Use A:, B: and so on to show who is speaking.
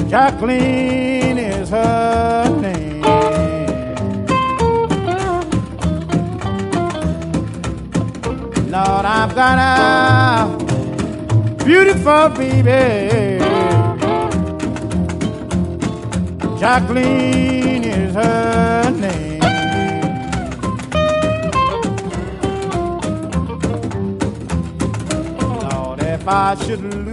A: Jacqueline is her name. Lord, I've got a beautiful baby. Jacqueline is her name. Lord, if I should